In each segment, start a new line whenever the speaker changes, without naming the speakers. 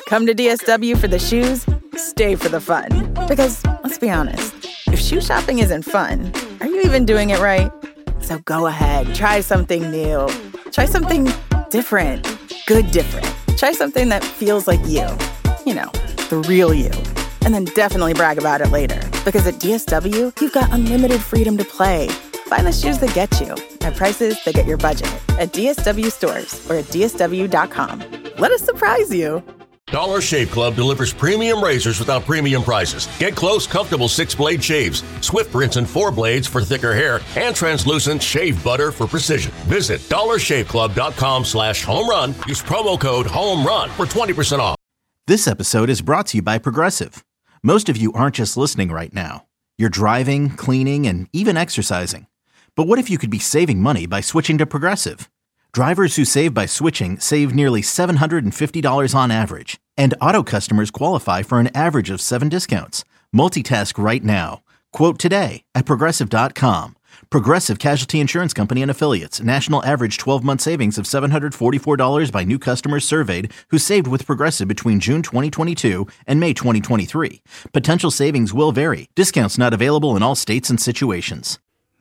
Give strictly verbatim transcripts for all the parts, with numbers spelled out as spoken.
Come to D S W for the shoes, stay for the fun. Because, let's be honest, if shoe shopping isn't fun, are you even doing it right? So go ahead, try something new. Try something different. Good different. Try something that feels like you. You know, the real you. And then definitely brag about it later. Because at D S W, you've got unlimited freedom to play. Find the shoes that get you at prices that get your budget at D S W stores or at D S W dot com. Let us surprise you.
Dollar Shave Club delivers premium razors without premium prices. Get close, comfortable six-blade shaves, swift rinse and four blades for thicker hair, and translucent shave butter for precision. Visit dollar shave club dot com slash home run. Use promo code HOMERUN for twenty percent off.
This episode is brought to you by Progressive. Most of you aren't just listening right now. You're driving, cleaning, and even exercising. But what if you could be saving money by switching to Progressive? Drivers who save by switching save nearly seven hundred fifty dollars on average. And auto customers qualify for an average of seven discounts. Multitask right now. Quote today at progressive dot com. Progressive Casualty Insurance Company and Affiliates. National average twelve-month savings of seven hundred forty-four dollars by new customers surveyed who saved with Progressive between June twenty twenty-two and May twenty twenty-three. Potential savings will vary. Discounts not available in all states and situations.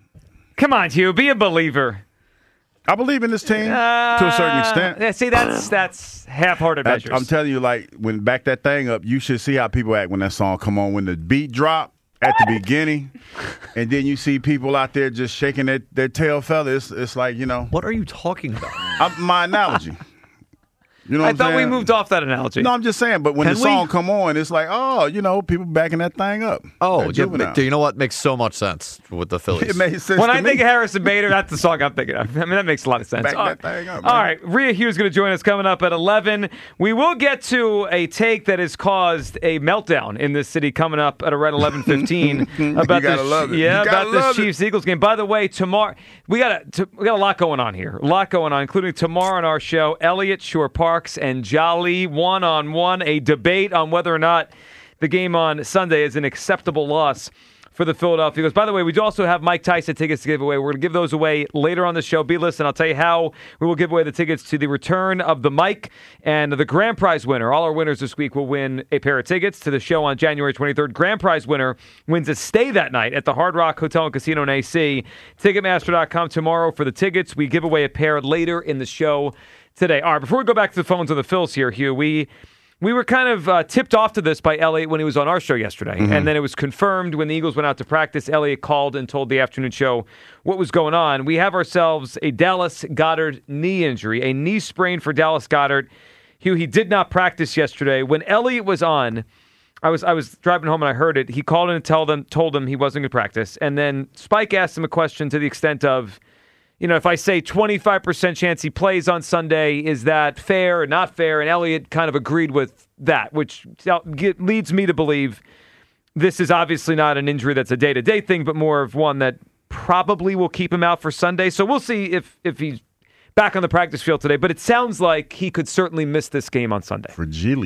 Come on, Hugh. Be a believer.
I believe in this team
uh,
to a certain extent.
Yeah, see, that's that's half-hearted measures.
I, I'm telling you, like, when back that thing up, you should see how people act when that song come on. When the beat drop at the beginning, and then you see people out there just shaking their, their tail feather. It's, it's like, you know.
What are you talking about?
I, my analogy. You know what
I
I'm
thought
saying?
we moved off that analogy.
No, I'm just saying, but when
Can
the song
we?
come on, it's like, oh, you know, people backing that thing up.
Oh,
They're
yeah,
juvenile.
do you know what makes so much sense with the Phillies?
It made sense
When
to
I
me.
think of Harrison Bader, that's the song I'm thinking of. I mean, that makes a lot of sense.
Back
All
that
right.
thing up,
All
man.
right, Rhea Hughes is going to join us coming up at eleven. We will get to a take that has caused a meltdown in this city coming up at around eleven fifteen about
You gotta
this,
love it.
yeah,
You gotta
about this
love it.
Chiefs-Eagles game. By the way, tomorrow we got a we got a lot going on here. A lot going on, including tomorrow on our show, Elliott Shore Parks and Jolly one on one, a debate on whether or not the game on Sunday is an acceptable loss for the Philadelphia Eagles. By the way, we do also have Mike Tyson tickets to give away. We're going to give those away later on the show. Be listening. I'll tell you how we will give away the tickets to the return of the Mike and the grand prize winner. All our winners this week will win a pair of tickets to the show on January twenty-third. Grand prize winner wins a stay that night at the Hard Rock Hotel and Casino in A C. Ticketmaster dot com tomorrow for the tickets. We give away a pair later in the show today. All right, before we go back to the phones of the Phils here, Hugh, we... We were kind of uh, tipped off to this by Elliott when he was on our show yesterday. Mm-hmm. And then it was confirmed when the Eagles went out to practice. Elliott called and told the afternoon show what was going on. We have ourselves a Dallas Goedert knee injury, a knee sprain for Dallas Goedert. Hugh, he did not practice yesterday. When Elliott was on, I was I was driving home and I heard it. He called in and tell them, told them he wasn't going to practice. And then Spike asked him a question to the extent of, you know, if I say twenty-five percent chance he plays on Sunday, is that fair or not fair? And Elliott kind of agreed with that, which leads me to believe this is obviously not an injury that's a day-to-day thing, but more of one that probably will keep him out for Sunday. So we'll see if, if he's back on the practice field today. But it sounds like he could certainly miss this game on Sunday.
Fragile.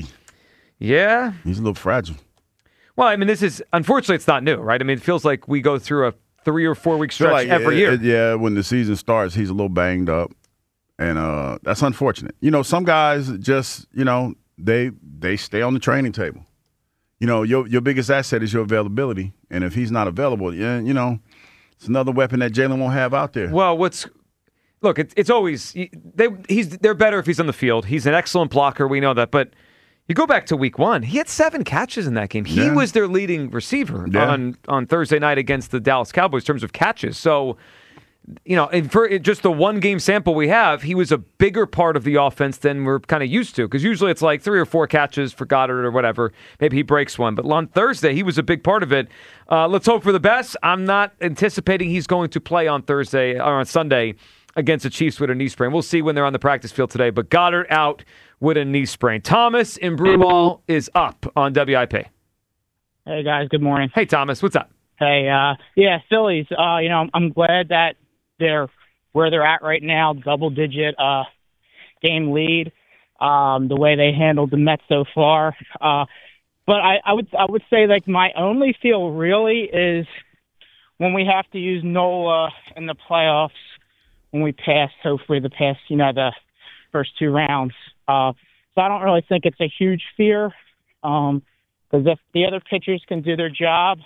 Yeah?
He's a little fragile.
Well, I mean, this is, unfortunately, it's not new, right? I mean, it feels like we go through a three or four week stretch
like
every
it,
year.
It, yeah, when the season starts, he's a little banged up, and uh, that's unfortunate. You know, some guys just, you know, they they stay on the training table. You know, your your biggest asset is your availability, and if he's not available, yeah, you know, it's another weapon that Jalen won't have out there.
Well, what's look, it's it's always they he's they're better if he's on the field. He's an excellent blocker, we know that, but. You go back to week one, he had seven catches in that game. He
Yeah.
was their leading receiver
Yeah.
on, on Thursday night against the Dallas Cowboys in terms of catches. So, you know, and for just the one game sample we have, he was a bigger part of the offense than we're kind of used to. Because usually it's like three or four catches for Goddard or whatever. Maybe he breaks one. But on Thursday, he was a big part of it. Uh, let's hope for the best. I'm not anticipating he's going to play on Thursday or on Sunday against the Chiefs with a knee sprain. We'll see when they're on the practice field today. But Goddard out with a knee sprain. Thomas in Broomall is up on W I P.
Hey, guys. Good morning.
Hey, Thomas. What's up?
Hey, uh, yeah, Phillies. Uh, you know, I'm, I'm glad that they're where they're at right now, double-digit uh, game lead. Um, the way they handled the Mets so far. Uh, but I, I would I would say like my only feel really is when we have to use Nola in the playoffs when we pass, hopefully the past, you know, the first two rounds. Uh, So I don't really think it's a huge fear. Um, because if the other pitchers can do their job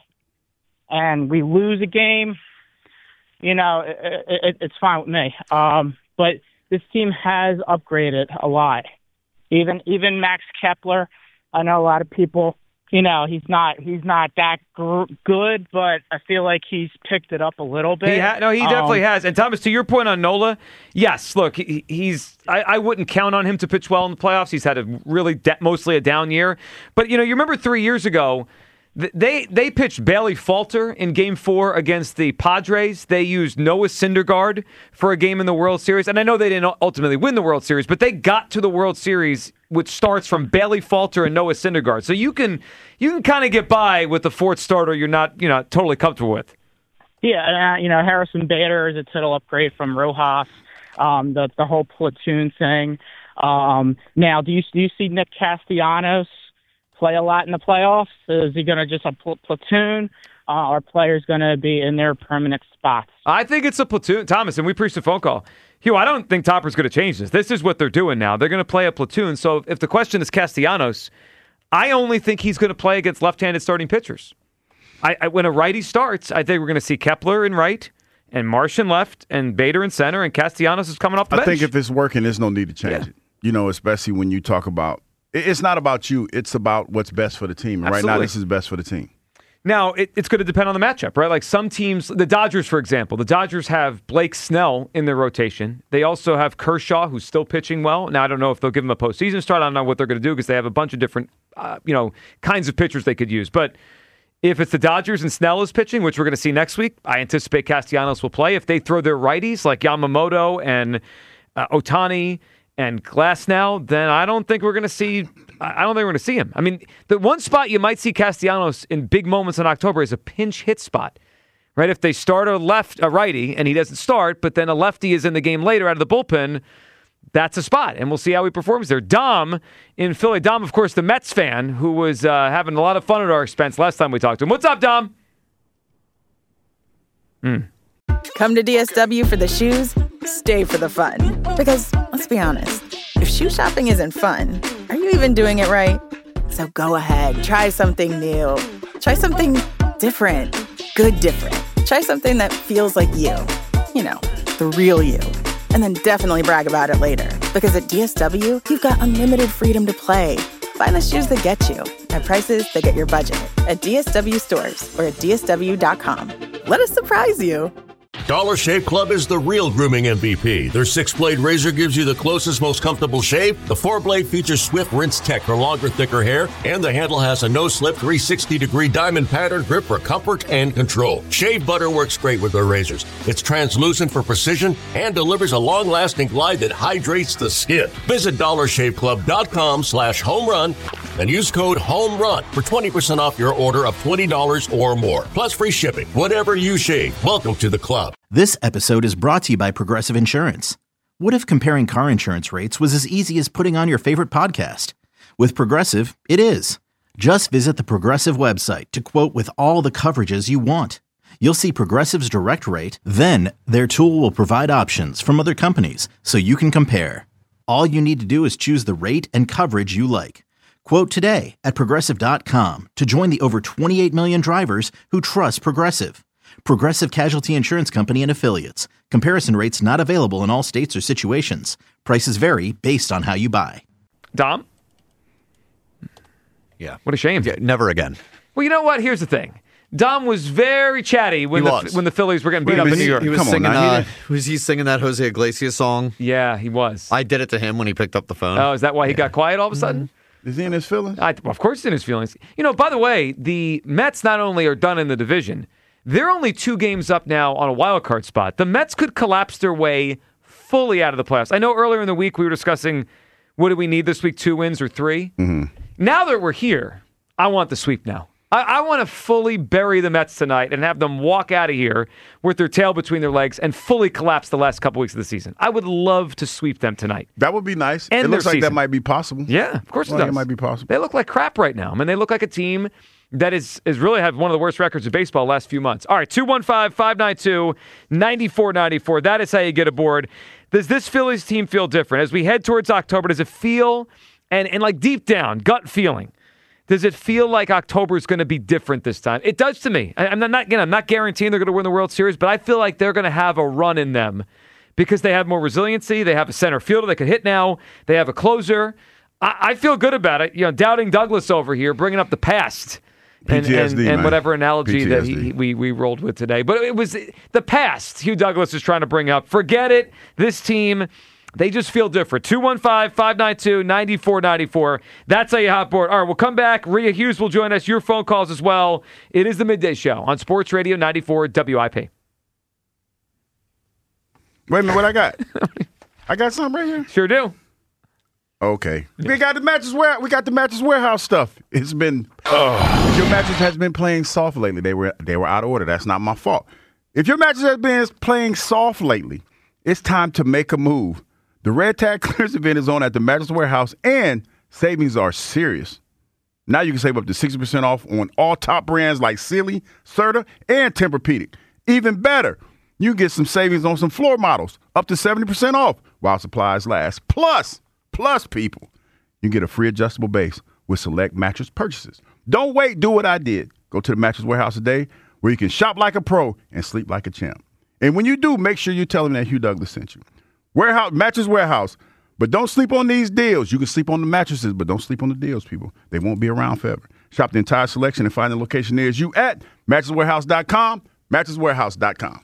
and we lose a game, you know, it, it, it's fine with me. Um, but this team has upgraded a lot. Even even Max Kepler, I know a lot of people, you know, he's not he's not that gr- good, but I feel like he's picked it up a little bit.
He ha- no, he definitely
um,
has. And Thomas, to your point on Nola, yes, look, he, he's I, I wouldn't count on him to pitch well in the playoffs. He's had a really de- mostly a down year. But, you know, you remember three years ago, They they pitched Bailey Falter in Game Four against the Padres. They used Noah Syndergaard for a game in the World Series, and I know they didn't ultimately win the World Series, but they got to the World Series, which starts from Bailey Falter and Noah Syndergaard. So you can you can kind of get by with the fourth starter you're not you know totally comfortable with.
Yeah, uh, you know Harrison Bader is a total upgrade from Rojas. Um, the the whole platoon thing. Um, now, do you do you see Nick Castellanos play a lot in the playoffs? Is he going to just a pl- platoon? Uh, are players going to be in their permanent spots?
I think it's a platoon, Thomas, and we preached a phone call. Hugh, I don't think Topper's going to change this. This is what they're doing now. They're going to play a platoon. So if the question is Castellanos, I only think he's going to play against left-handed starting pitchers. I, I, when a righty starts, I think we're going to see Kepler in right and Marsh in left and Bader in center, and Castellanos is coming off the
I
bench.
think if it's working, there's no need to change
Yeah.
it. You know, especially when you talk about it's not about you. It's about what's best for the team. And right now,
Absolutely.
this is best for the team.
Now, it, it's going to depend on the matchup, right? Like some teams, the Dodgers, for example, the Dodgers have Blake Snell in their rotation. They also have Kershaw, who's still pitching well. Now, I don't know if they'll give him a postseason start. I don't know what they're going to do because they have a bunch of different, uh, you know, kinds of pitchers they could use. But if it's the Dodgers and Snell is pitching, which we're going to see next week, I anticipate Castellanos will play. If they throw their righties like Yamamoto and uh, Ohtani and Glasnow, then I don't think we're going to see. I don't think we're going to see him. I mean, the one spot you might see Castellanos in big moments in October is a pinch hit spot, right? If they start a left, a righty, and he doesn't start, but then a lefty is in the game later out of the bullpen, that's a spot, and we'll see how he performs there. Dom in Philly. Dom, of course, the Mets fan who was uh, having a lot of fun at our expense last time we talked to him. What's up, Dom?
Mm. Come to D S W for the shoes, stay for the fun. Because, let's be honest, if shoe shopping isn't fun, are you even doing it right? So go ahead, try something new. Try something different. Good different. Try something that feels like you. You know, the real you. And then definitely brag about it later. Because at D S W, you've got unlimited freedom to play. Find the shoes that get you at prices that get your budget at D S W stores or at D S W dot com. Let us surprise you.
Dollar Shave Club is the real grooming M V P. Their six-blade razor gives you the closest, most comfortable shave. The four-blade features Swift Rinse Tech for longer, thicker hair. And the handle has a no-slip three sixty degree diamond pattern grip for comfort and control. Shave butter works great with their razors. It's translucent for precision and delivers a long-lasting glide that hydrates the skin. Visit dollar shave club dot com slash home run and use code HOMERUN for twenty percent off your order of twenty dollars or more. Plus free shipping. Whatever you shave, welcome to the club.
This episode is brought to you by Progressive Insurance. What if comparing car insurance rates was as easy as putting on your favorite podcast? With Progressive, it is. Just visit the Progressive website to quote with all the coverages you want. You'll see Progressive's direct rate, then their tool will provide options from other companies so you can compare. All you need to do is choose the rate and coverage you like. Quote today at Progressive dot com to join the over twenty-eight million drivers who trust Progressive. Progressive Casualty Insurance Company and Affiliates. Comparison rates not available in all states or situations. Prices vary based on how you buy.
Dom?
Yeah.
What a shame.
Yeah, never again.
Well, you know what? Here's the thing. Dom was very chatty when
He
the
was.
when the Phillies were getting beat
Wait,
up
but
in New
he-
York.
He was
Come on
singing.
now, he
uh,
didn't-
was he singing that Jose Iglesias song?
yeah, he was.
I did it to him when he picked up the phone.
Oh, is that why he got quiet all of a sudden?
Is he in his feelings?
I, well, of course, it's in his feelings. You know, by the way, the Mets not only are done in the division, they're only two games up now on a wild card spot. The Mets could collapse their way fully out of the playoffs. I know earlier in the week we were discussing what do we need this week, two wins or three. Mm-hmm. Now that we're here, I want the sweep now. I, I want to fully bury the Mets tonight and have them walk out of here with their tail between their legs and fully collapse the last couple weeks of the season. I would love to sweep them tonight.
That would be nice.
End
It looks
their
like that
season.
might be possible.
Yeah, of course it
Well,
does.
it might be possible.
They look like crap right now. I mean, they look like a team that is, is really had one of the worst records in baseball the last few months. All right, two one five, five nine two, nine four nine four. That is how you get aboard. Does this Phillies team feel different? As we head towards October, does it feel And, and like deep down, gut feeling, does it feel like October is going to be different this time? It does to me. I, I'm not, again, I'm not guaranteeing they're going to win the World Series, but I feel like they're going to have a run in them because they have more resiliency. They have a center fielder that can hit now. They have a closer. I, I feel good about it. You know, doubting Douglas over here, bringing up the past. And,
P T S D,
and, and whatever analogy
P T S D.
that he, we, we rolled with today. But it was the past Hugh Douglas is trying to bring up. Forget it. This team, they just feel different. two one five, five nine two, nine four nine four. That's how you hot board. All right, we'll come back. Rhea Hughes will join us. Your phone calls as well. It is the Midday Show on Sports Radio ninety-four W I P.
Wait a minute, what I got? I got something right here?
Sure do.
Okay. Yeah. We got the mattress ware. We got the mattress warehouse stuff. It's been uh, your mattress has been playing soft lately. They were they were out of order. That's not my fault. If your mattress has been playing soft lately, it's time to make a move. The Red Tag Clearance event is on at the Mattress Warehouse, and savings are serious. Now you can save up to sixty percent off on all top brands like Sealy, Serta, and Tempur-Pedic. Even better, you get some savings on some floor models, up to seventy percent off while supplies last. Plus. Plus, people, you get a free adjustable base with select mattress purchases. Don't wait. Do what I did. Go to the Mattress Warehouse today where you can shop like a pro and sleep like a champ. And when you do, make sure you tell them that Hugh Douglas sent you. Warehouse, Mattress Warehouse. But don't sleep on these deals. You can sleep on the mattresses, but don't sleep on the deals, people. They won't be around forever. Shop the entire selection and find the location nearest you at mattress warehouse dot com, mattress warehouse dot com.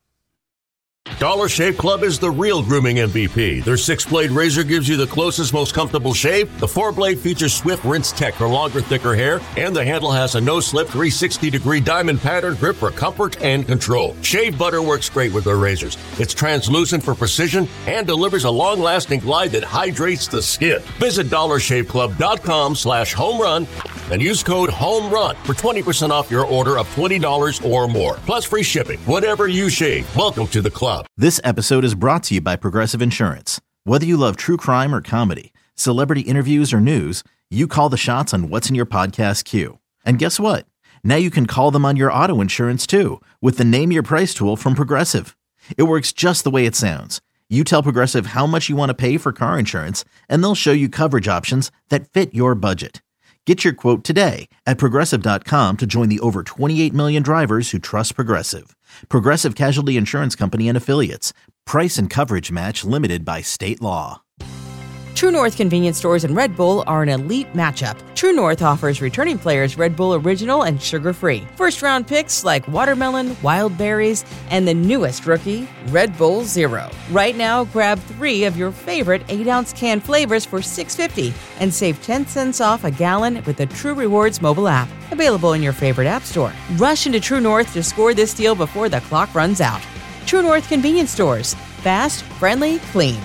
Dollar Shave Club is the real grooming M V P. Their six-blade razor gives you the closest, most comfortable shave. The four-blade features Swift Rinse Tech for longer, thicker hair. And the handle has a no-slip three hundred sixty degree diamond pattern grip for comfort and control. Shave butter works great with their razors. It's translucent for precision and delivers a long-lasting glide that hydrates the skin. Visit dollar shave club dot com slash home run and use code HOMERUN for twenty percent off your order of twenty dollars or more. Plus free shipping. Whatever you shave, welcome to the club.
This episode is brought to you by Progressive Insurance. Whether you love true crime or comedy, celebrity interviews or news, you call the shots on what's in your podcast queue. And guess what? Now you can call them on your auto insurance too with the Name Your Price tool from Progressive. It works just the way it sounds. You tell Progressive how much you want to pay for car insurance, and they'll show you coverage options that fit your budget. Get your quote today at Progressive dot com to join the over twenty-eight million drivers who trust Progressive. Progressive Casualty Insurance Company and Affiliates. Price and coverage match limited by state law.
True North convenience stores and Red Bull are an elite matchup. True North offers returning players Red Bull Original and sugar-free. First-round picks like watermelon, wild berries, and the newest rookie, Red Bull Zero. Right now, grab three of your favorite eight ounce can flavors for six dollars and fifty cents and save ten cents off a gallon with the True Rewards mobile app. Available in your favorite app store. Rush into True North to score this deal before the clock runs out. True North convenience stores. Fast, friendly, clean.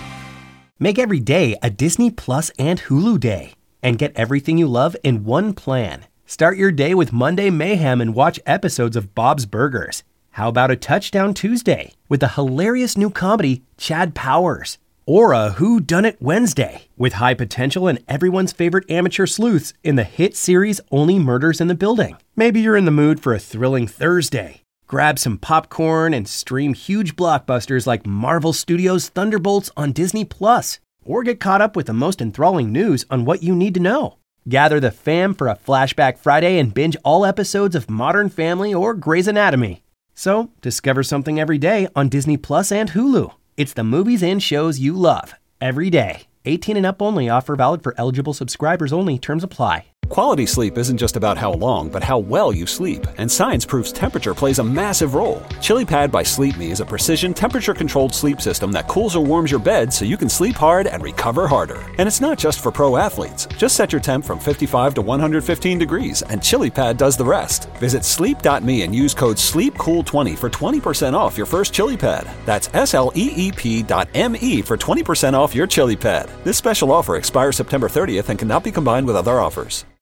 Make every day a Disney Plus and Hulu day and get everything you love in one plan. Start your day with Monday Mayhem and watch episodes of Bob's Burgers. How about a Touchdown Tuesday with the hilarious new comedy Chad Powers? Or a Who Done It Wednesday with high potential and everyone's favorite amateur sleuths in the hit series Only Murders in the Building. Maybe you're in the mood for a thrilling Thursday. Grab some popcorn and stream huge blockbusters like Marvel Studios' Thunderbolts on Disney Plus, or get caught up with the most enthralling news on what you need to know. Gather the fam for a Flashback Friday and binge all episodes of Modern Family or Grey's Anatomy. So, discover something every day on Disney Plus and Hulu. It's the movies and shows you love, every day. eighteen and up only. Offer valid for eligible subscribers only. Terms apply.
Quality sleep isn't just about how long, but how well you sleep. And science proves temperature plays a massive role. ChiliPad by Sleep Me is a precision temperature-controlled sleep system that cools or warms your bed so you can sleep hard and recover harder. And it's not just for pro athletes. Just set your temp from fifty-five to one hundred fifteen degrees, and ChiliPad does the rest. Visit sleep dot me and use code sleep cool twenty for twenty percent off your first ChiliPad. That's S L E E P dot M E for twenty percent off your ChiliPad. This special offer expires September thirtieth and cannot be combined with other offers.